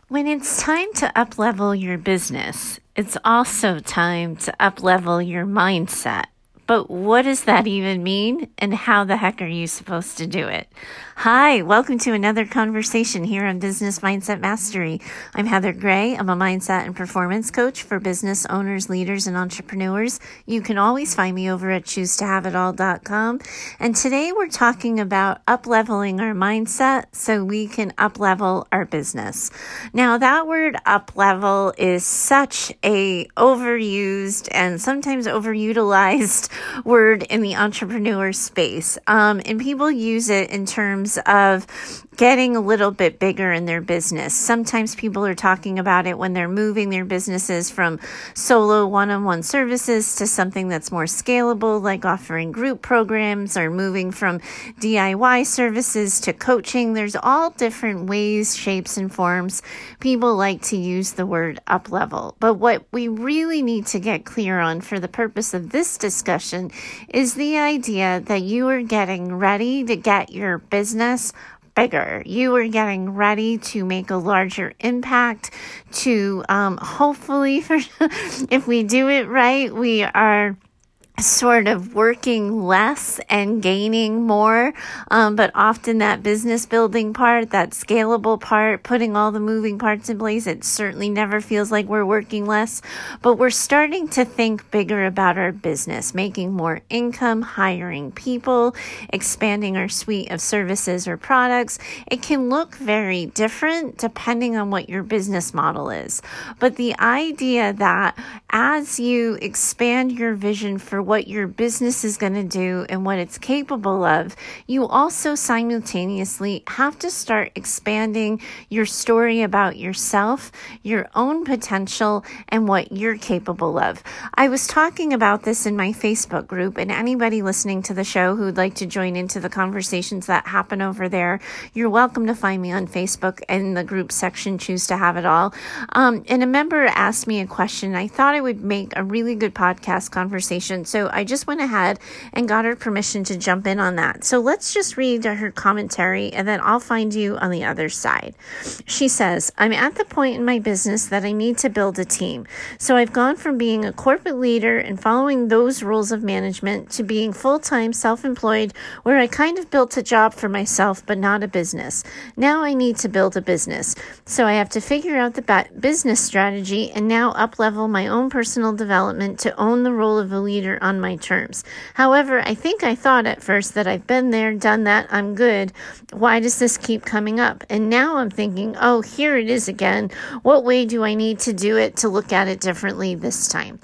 When it's time to up-level your business, it's also time to up-level your mindset. But what does that even mean, and how the heck are you supposed to do it? Hi, welcome to another conversation here on Business Mindset Mastery. I'm Heather Gray. I'm a mindset and performance coach for business owners, leaders, and entrepreneurs. You can always find me over at choosetohaveitall.com. And today we're talking about up-leveling our mindset so we can up-level our business. Now, that word up-level is such a overused and sometimes overutilized word in the entrepreneur space. And people use it in terms of getting a little bit bigger in their business. Sometimes people are talking about it when they're moving their businesses from solo one-on-one services to something that's more scalable, like offering group programs, or moving from DIY services to coaching. There's all different ways, shapes, and forms people like to use the word up-level. But what we really need to get clear on for the purpose of this discussion is the idea that you are getting ready to get your business bigger. You are getting ready to make a larger impact to hopefully, if we do it right, we are sort of working less and gaining more, but often that business building part, that scalable part, putting all the moving parts in place, it certainly never feels like we're working less, but we're starting to think bigger about our business, making more income, hiring people, expanding our suite of services or products. It can look very different depending on what your business model is, but the idea that as you expand your vision for what your business is going to do and what it's capable of, you also simultaneously have to start expanding your story about yourself, your own potential, and what you're capable of. I was talking about this in my Facebook group, and anybody listening to the show who'd like to join into the conversations that happen over there, you're welcome to find me on Facebook in the group section, Choose to Have It All. And a member asked me a question. I thought it would make a really good podcast conversation, so I just went ahead and got her permission to jump in on that. So let's just read her commentary, and then I'll find you on the other side. She says, I'm at the point in my business that I need to build a team. So I've gone from being a corporate leader and following those rules of management to being full-time self-employed, where I kind of built a job for myself, but not a business. Now I need to build a business. So I have to figure out the business strategy and now up-level my own personal development to own the role of a leader on my terms. However, I thought at first that I've been there, done that, I'm good. Why does this keep coming up? And now I'm thinking, oh, here it is again. What way do I need to do it to look at it differently this time?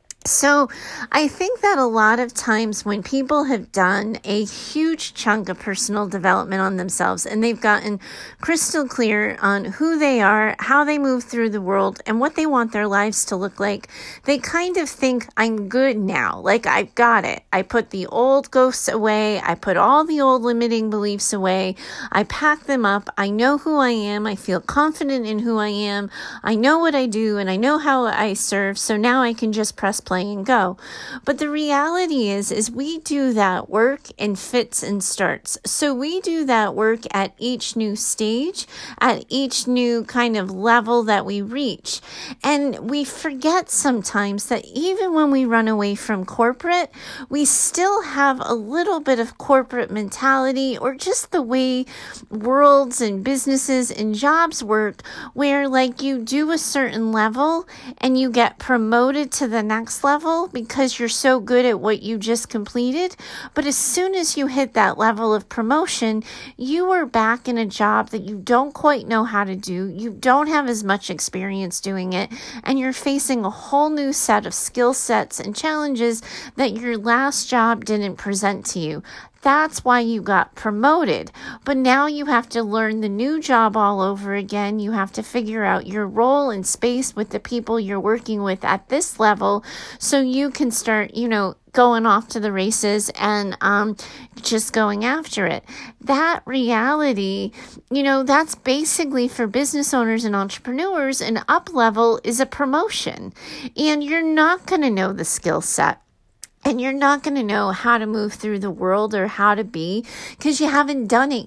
So I think that a lot of times when people have done a huge chunk of personal development on themselves and they've gotten crystal clear on who they are, how they move through the world, and what they want their lives to look like, they kind of think, I'm good now. Like, I've got it. I put the old ghosts away. I put all the old limiting beliefs away. I pack them up. I know who I am. I feel confident in who I am. I know what I do, and I know how I serve. So now I can just press play and go. But the reality is we do that work in fits and starts. So we do that work at each new stage, at each new kind of level that we reach. And we forget sometimes that even when we run away from corporate, we still have a little bit of corporate mentality, or just the way worlds and businesses and jobs work, where like you do a certain level and you get promoted to the next level because you're so good at what you just completed. But as soon as you hit that level of promotion, you are back in a job that you don't quite know how to do. You don't have as much experience doing it, and you're facing a whole new set of skill sets and challenges that your last job didn't present to you. That's why you got promoted. But now you have to learn the new job all over again. You have to figure out your role and space with the people you're working with at this level so you can start, going off to the races and just going after it. That reality, that's basically for business owners and entrepreneurs, an up level is a promotion. And you're not going to know the skill set. And you're not going to know how to move through the world or how to be because you haven't done it yet.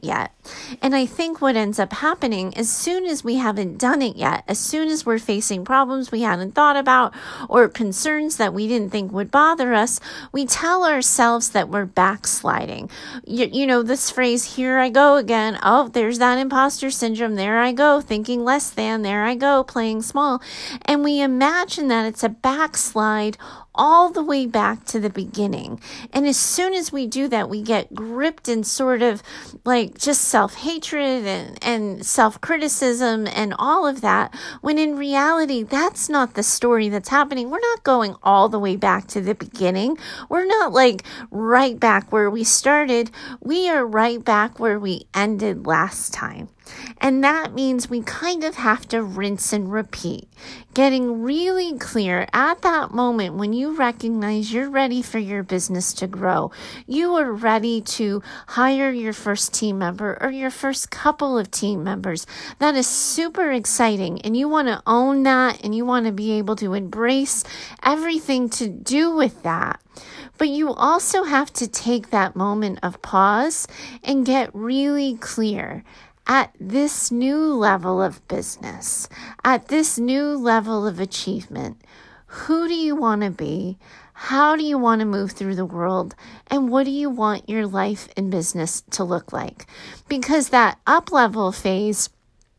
And I think what ends up happening, as soon as we haven't done it yet, as soon as we're facing problems we hadn't thought about or concerns that we didn't think would bother us, we tell ourselves that we're backsliding. You know, this phrase, here I go again. Oh, there's that imposter syndrome. There I go, thinking less than. There I go, playing small. And we imagine that it's a backslide all the way back to the beginning. And as soon as we do that, we get gripped in sort of like just self-hatred and self-criticism and all of that, when in reality, that's not the story that's happening. We're not going all the way back to the beginning. We're not like right back where we started. We are right back where we ended last time. And that means we kind of have to rinse and repeat, getting really clear at that moment when you recognize you're ready for your business to grow. You are ready to hire your first team member or your first couple of team members. That is super exciting. And you want to own that, and you want to be able to embrace everything to do with that. But you also have to take that moment of pause and get really clear. At this new level of business, at this new level of achievement, who do you want to be? How do you want to move through the world? And what do you want your life and business to look like? Because that up level phase,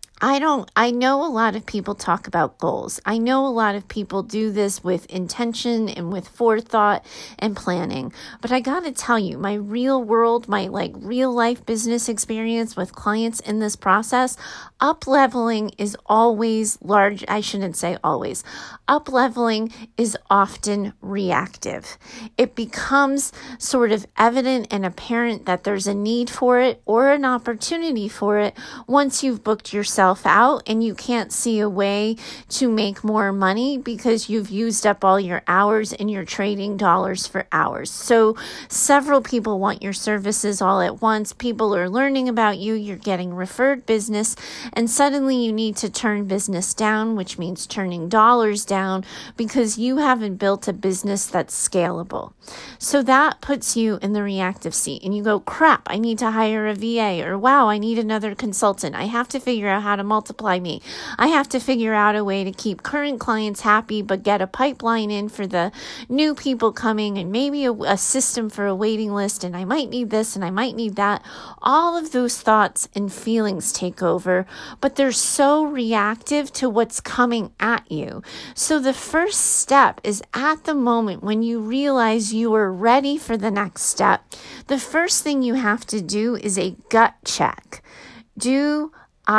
I know a lot of people talk about goals. I know a lot of people do this with intention and with forethought and planning. But I got to tell you, my real world, my real life business experience with clients in this process, up leveling is always large. I shouldn't say always. Up leveling is often reactive. It becomes sort of evident and apparent that there's a need for it or an opportunity for it once you've booked yourself out and you can't see a way to make more money because you've used up all your hours and you're trading dollars for hours. So several people want your services all at once. People are learning about you. You're getting referred business, and suddenly you need to turn business down, which means turning dollars down because you haven't built a business that's scalable. So that puts you in the reactive seat and you go, crap, I need to hire a VA, or wow, I need another consultant. I have to figure out how to multiply me. I have to figure out a way to keep current clients happy, but get a pipeline in for the new people coming, and maybe a system for a waiting list. And I might need this and I might need that. All of those thoughts and feelings take over, but they're so reactive to what's coming at you. So the first step is at the moment when you realize you are ready for the next step. The first thing you have to do is a gut check. Do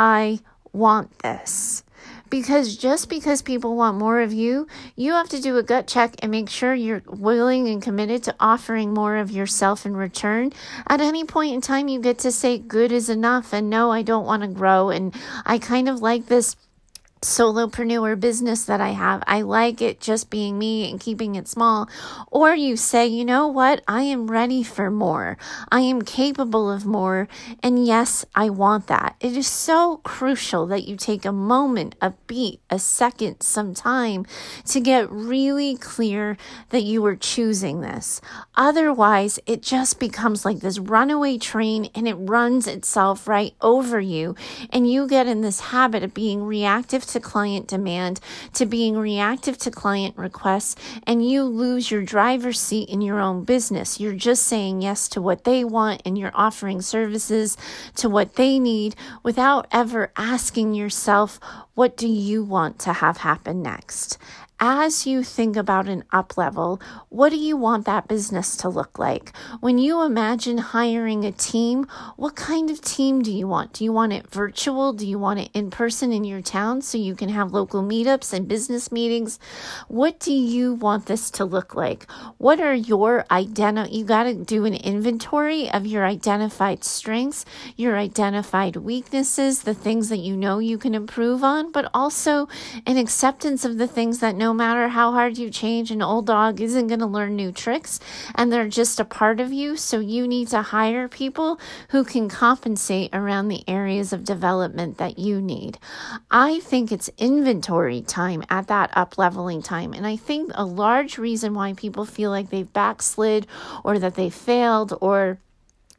I want this? Because just because people want more of you, you have to do a gut check and make sure you're willing and committed to offering more of yourself in return. At any point in time, you get to say good is enough and no, I don't want to grow. And I kind of like this solopreneur business that I have. I like it just being me and keeping it small. Or you say, you know what? I am ready for more. I am capable of more. And yes, I want that. It is so crucial that you take a moment, a beat, a second, some time to get really clear that you are choosing this. Otherwise, it just becomes like this runaway train and it runs itself right over you. And you get in this habit of being reactive to client demand, to being reactive to client requests, and you lose your driver's seat in your own business. You're just saying yes to what they want and you're offering services to what they need without ever asking yourself, what do you want to have happen next? As you think about an up level, what do you want that business to look like? When you imagine hiring a team, what kind of team do you want? Do you want it virtual? Do you want it in person in your town so you can have local meetups and business meetings? What do you want this to look like? What are your you got to do an inventory of your identified strengths, your identified weaknesses, the things that you know you can improve on, but also an acceptance of the things that no matter how hard you change, an old dog isn't going to learn new tricks and they're just a part of you. So you need to hire people who can compensate around the areas of development that you need. I think it's inventory time at that up leveling time. And I think a large reason why people feel like they've backslid or that they failed or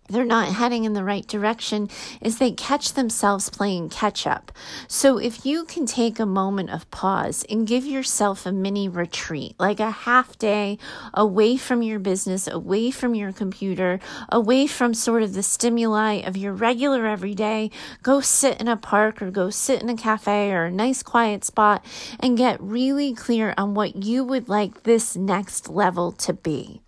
they're not heading in the right direction is they catch themselves playing catch up. So if you can take a moment of pause and give yourself a mini retreat, like a half day away from your business, away from your computer, away from sort of the stimuli of your regular everyday, go sit in a park or go sit in a cafe or a nice quiet spot and get really clear on what you would like this next level to be.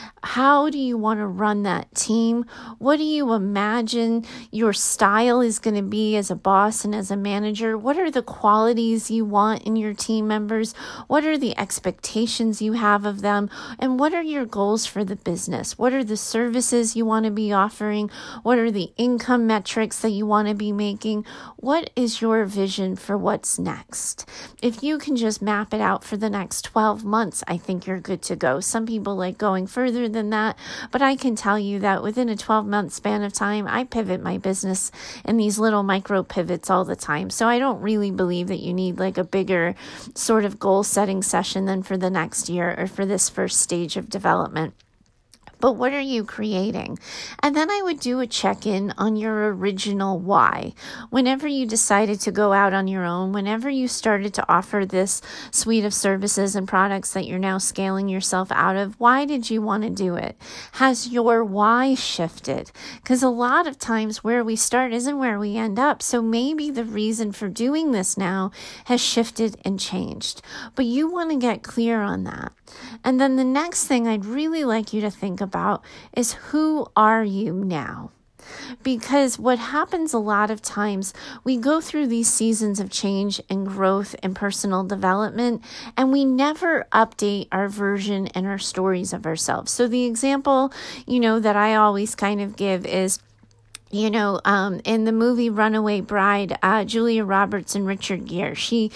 How do you want to run that team? What do you imagine your style is going to be as a boss and as a manager? What are the qualities you want in your team members? What are the expectations you have of them? And what are your goals for the business? What are the services you want to be offering? What are the income metrics that you want to be making? What is your vision for what's next? If you can just map it out for the next 12 months, I think you're good to go. Some people like going further than that, but I can tell you that within a 12-month span of time, I pivot my business in these little micro pivots all the time. So I don't really believe that you need like a bigger sort of goal setting session than for the next year or for this first stage of development. But what are you creating? And then I would do a check-in on your original why. Whenever you decided to go out on your own, whenever you started to offer this suite of services and products that you're now scaling yourself out of, why did you want to do it? Has your why shifted? Because a lot of times where we start isn't where we end up. So maybe the reason for doing this now has shifted and changed. But you want to get clear on that. And then the next thing I'd really like you to think about is, who are you now? Because what happens a lot of times, we go through these seasons of change and growth and personal development, and we never update our version and our stories of ourselves. So the example, that I always kind of give is, in the movie Runaway Bride, Julia Roberts and Richard Gere, she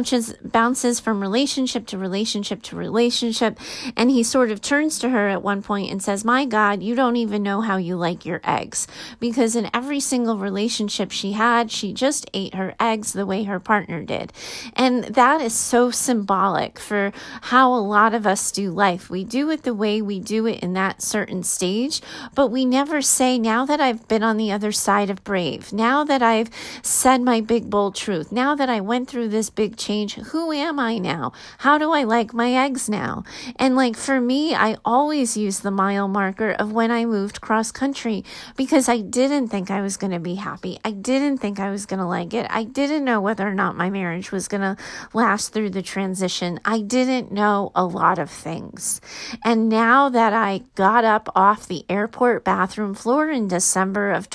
bounces from relationship to relationship to relationship. And he sort of turns to her at one point and says, "My God, you don't even know how you like your eggs." Because in every single relationship she had, she just ate her eggs the way her partner did. And that is so symbolic for how a lot of us do life. We do it the way we do it in that certain stage, but we never say, now that I've been on the other side of brave, now that I've said my big bold truth, now that I went through this big change, who am I now? How do I like my eggs now? And for me, I always use the mile marker of when I moved cross country, because I didn't think I was going to be happy. I didn't think I was going to like it. I didn't know whether or not my marriage was going to last through the transition. I didn't know a lot of things. And now that I got up off the airport bathroom floor in December of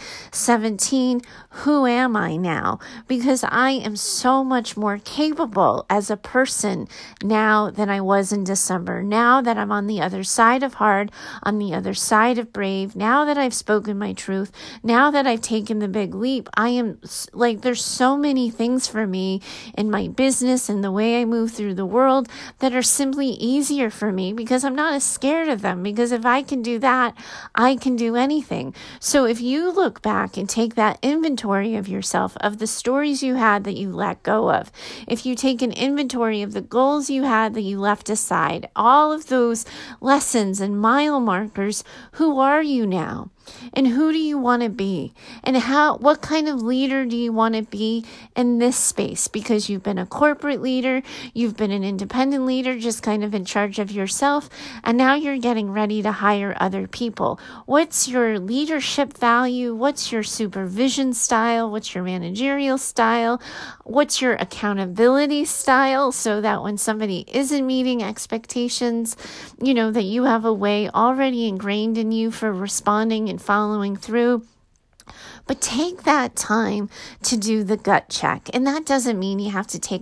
2017, who am I now? Because I am so much more capable as a person now than I was in December. Now that I'm on the other side of hard, on the other side of brave, now that I've spoken my truth, now that I've taken the big leap, I am there's so many things for me in my business and the way I move through the world that are simply easier for me, because I'm not as scared of them. Because if I can do that, I can do anything. So if you look back and take that inventory of yourself, of the stories you had that you let go of, if you take an inventory of the goals you had that you left aside, all of those lessons and mile markers, who are you now? And who do you want to be? And what kind of leader do you want to be in this space? Because you've been a corporate leader, you've been an independent leader, just kind of in charge of yourself, and now you're getting ready to hire other people. What's your leadership value? What's your supervision style? What's your managerial style? What's your accountability style? So that when somebody isn't meeting expectations, that you have a way already ingrained in you for responding and following through. But take that time to do the gut check. And that doesn't mean you have to take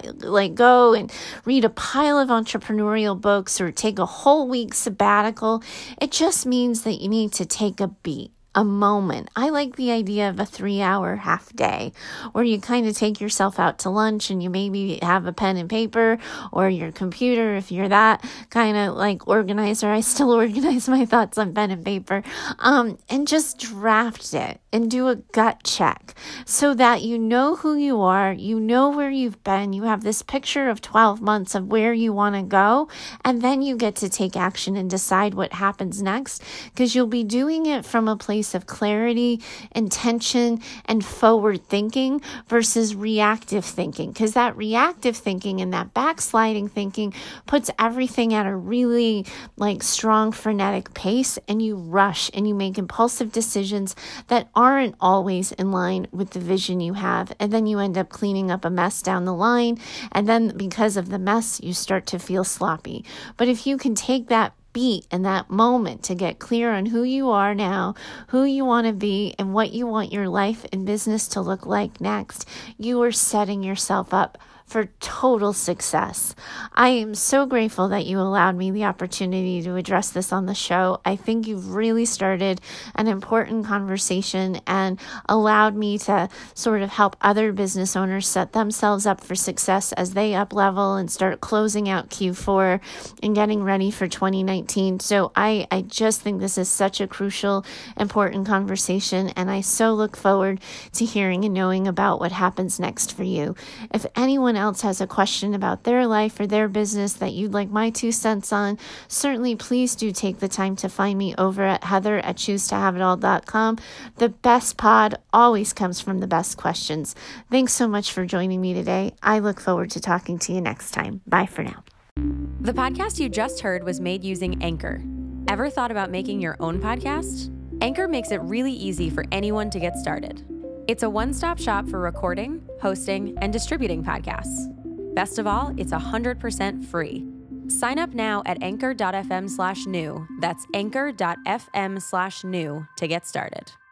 go and read a pile of entrepreneurial books or take a whole week sabbatical. It just means that you need to take a beat. a moment. I like the idea of a 3-hour half day where you kind of take yourself out to lunch and you maybe have a pen and paper or your computer if you're that kind of like organizer. I still organize my thoughts on pen and paper, and just draft it and do a gut check so that you know who you are, you know where you've been, you have this picture of 12 months of where you want to go, and then you get to take action and decide what happens next, because you'll be doing it from a place of clarity, intention, and forward thinking versus reactive thinking, because that reactive thinking and that backsliding thinking puts everything at a really strong frenetic pace, and you rush and you make impulsive decisions that aren't always in line with the vision you have, and then you end up cleaning up a mess down the line, and then because of the mess you start to feel sloppy. But if you can take that beat and that moment to get clear on who you are now, who you want to be, and what you want your life and business to look like next, you are setting yourself up for total success. I am so grateful that you allowed me the opportunity to address this on the show. I think you've really started an important conversation and allowed me to sort of help other business owners set themselves up for success as they up level and start closing out Q4 and getting ready for 2019. So I just think this is such a crucial, important conversation, and I so look forward to hearing and knowing about what happens next for you. If anyone else has a question about their life or their business that you'd like my 2 cents on, certainly please do take the time to find me over at heather@choosetohaveitall.com. The best pod always comes from the best questions. Thanks so much for joining me today. I look forward to talking to you next time. Bye for now. The podcast you just heard was made using Anchor. Ever thought about making your own podcast? Anchor makes it really easy for anyone to get started. It's a one-stop shop for recording, hosting, and distributing podcasts. Best of all, it's 100% free. Sign up now at anchor.fm/new. That's anchor.fm/new to get started.